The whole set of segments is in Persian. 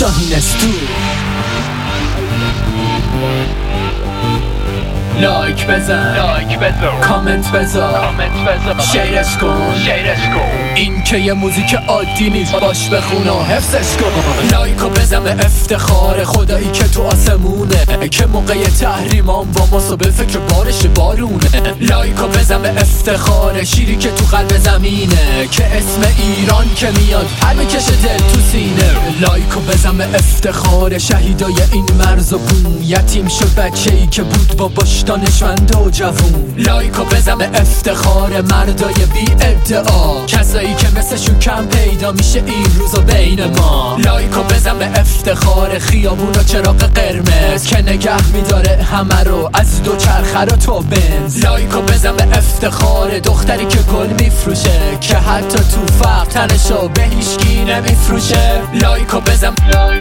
شاهین استو. لایک بزن کامنت بذار شیرش کن این که یه موزیک عادی نیست، باش بخون و حفظش کن. لایکو بزن به افتخار خدایی که تو آسمونه، که موقع تحریمام با ما صبح فکر بارش بارونه. لایکو بزن به افتخار شیری که تو قلب زمینه، که اسم ایران که میاد پر میکشه دل تو سینه. لایکو بزن به افتخار شهیدای این مرز و بوم، یتیم شد بچه‌ای که بود با دانشمند و جوون. لایکو بزن به افتخار مردای بی ادعا، کسایی که مثلشون کم پیدا میشه این روزا بین ما. لایکو بزن به افتخار خیابون و چراغ قرمز، که نگه میداره همه رو از دو چرخه رو تو بنز. لایکو بزن به افتخار دختری که گل میفروشه، که حتی تو فقر تنشو به هیچکی نمیفروشه. لایکو بزن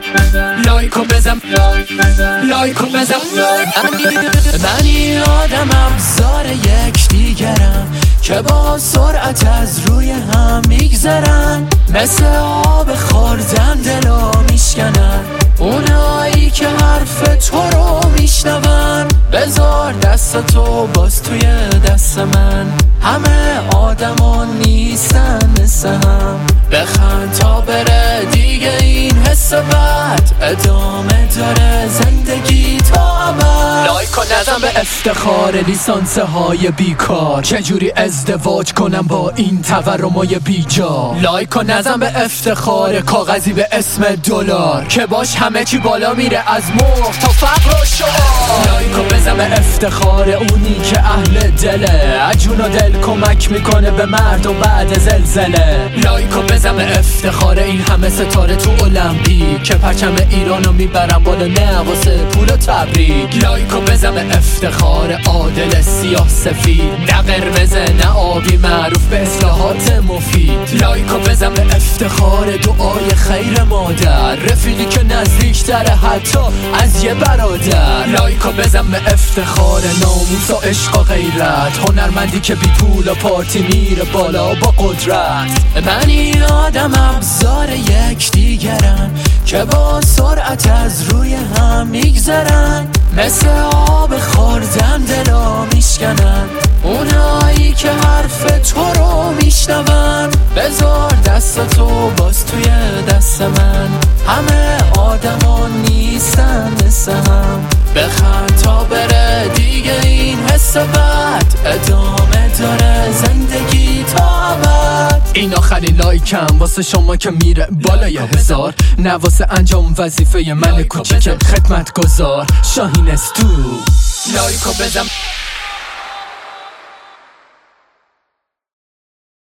منی آدمم زار یک دیگرم، که با سرعت از روی هم میگذرن، مثل آب خوردن دلو میشکنن. اونایی که حرف تو رو میشنون، بذار دست تو باز توی دست من. همه آدمان نیستن مثل هم، بخند تا بره دیگه این حس بد، ادامه داره زندگی تا ابد. لایکو نزن به افتخار لیسانس های بیکار، چجوری ازدواج کنم با این تورمای بیجا. لایکو نزن به افتخار کاغذی به اسم دلار، که باش همه چی بالا میره از مرغ تا فقر و شعار. لایکو بزن به افتخار اونی که اهل دله، جون و دل کمک میکنه به مردم بعد زلزله. لایکو بزن به افتخار این همه ستاره تو المپیک، که پرچم ایرانو میبرن بالا نه واسه پول و تبریک. لایکو بزن به افتخار عادل سیاه سفید، نه قرمز نه آبی، معروف به اصلاحات مفید. لایکو بزن به افتخار دعای خیر مادر، رفیقی که نزدیکتره حتی از یه برادر. لایکو بزن به افتخار ناموس و عشق و غیرت، هنرمندی که بی پول و پارتی میره بالا با قدرت. منی آدمم زار یک دیگرن، که با سرعت از روی هم میگذرن، مثل آب خوردن دلا میشکنن. اونایی که حرف تو رو میشنون، بذار دست تو باز توی دست من. همه آدمان نیستن مثل هم، بخند تا بره دیگه این حس بد، ادامه داره زندگی تا ابد. این آخرین لایکم واسه شما که میره بالای 1000، نه واسه انجام وظیفه من کوچیک خدمت گذار. شاهین استو. لایکو بزن